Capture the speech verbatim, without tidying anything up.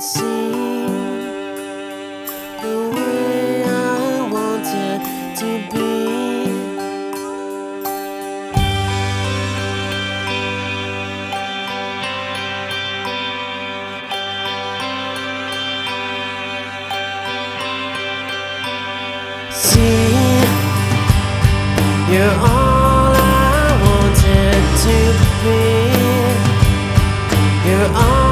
seem the way I wanted to be. See, you're all I wanted to be. You're all